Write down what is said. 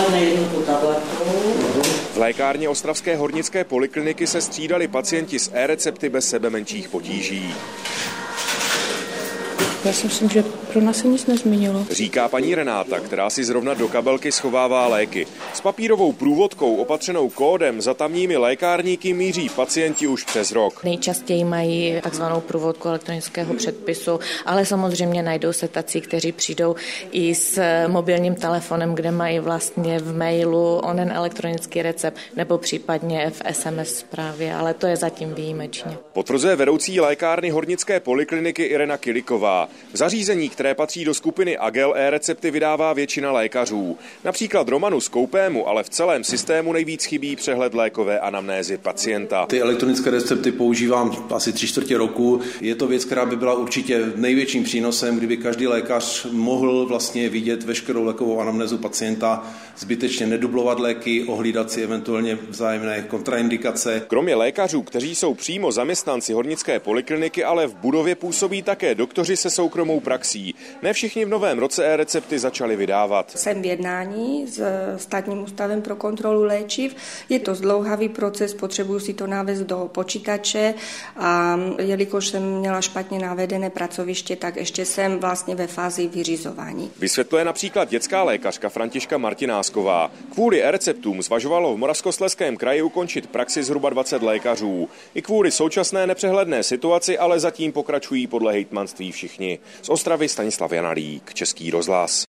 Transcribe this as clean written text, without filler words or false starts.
dostane jednu tu tabletku. V lékárně ostravské hornické polikliniky se střídali pacienti s e-recepty bez sebe menších potíží. Já si myslím, že pro nás se nic nezměnilo. Říká paní Renáta, která si zrovna do kabelky schovává léky. S papírovou průvodkou opatřenou kódem za tamními lékárníky míří pacienti už přes rok. Nejčastěji mají takzvanou průvodku elektronického předpisu, ale samozřejmě najdou se tací, kteří přijdou i s mobilním telefonem, kde mají vlastně v mailu onen elektronický recept nebo případně v SMS zprávě, ale to je zatím výjimečně. Potvrzuje vedoucí lékárny hornické polikliniky Irena Kiliková. V zařízení, které patří do skupiny Agel, e-recepty vydává většina lékařů. Například Romanu Skoupému, ale v celém systému nejvíc chybí přehled lékové anamnézy pacienta. Ty elektronické recepty používám asi 3/4 roku. Je to věc, která by byla určitě největším přínosem, kdyby každý lékař mohl vlastně vidět veškerou lékovou anamnézu pacienta, zbytečně nedublovat léky, ohlídat si eventuálně vzájemné kontraindikace. Kromě lékařů, kteří jsou přímo zaměstnanci hornické polikliniky, ale v budově působí také doktoři se soukromou praxí. Ne všichni v novém roce e-recepty začali vydávat. Jsem v jednání s Státním ústavem pro kontrolu léčiv. Je to zdlouhavý proces, potřebuju si to navést do počítače a jelikož jsem měla špatně navedené pracoviště, tak ještě jsem vlastně ve fázi vyřizování. Vysvětluje například dětská lékařka Františka Martinásková. Kvůli e-receptům zvažovalo v Moravskoslezském kraji ukončit praxi zhruba 20 lékařů. I kvůli současné nepřehledné situaci ale zatím pokračují podle hejtmanství všichni. Z Ostravy Stanislav Janalík, Český rozhlas.